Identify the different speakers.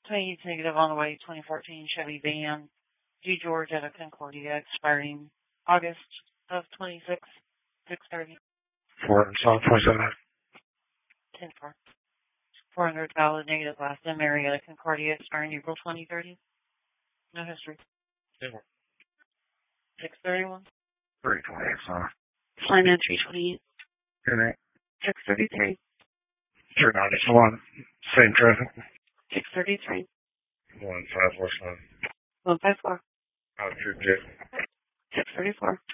Speaker 1: Speeds negative on the way, 2014 Chevy van, due George at a Concordia, expiring August of 26, 6:30.
Speaker 2: 427.
Speaker 1: 10-4. 400 valid negative last name Marietta Concordia, expiring April 2030. No history. 631.
Speaker 2: 328, son.
Speaker 1: Flying in 328.
Speaker 2: Your name?
Speaker 1: 633.
Speaker 2: 391. Same traffic.
Speaker 1: 633.
Speaker 2: 154, son.
Speaker 1: 154.
Speaker 2: Altitude jet.
Speaker 1: 634.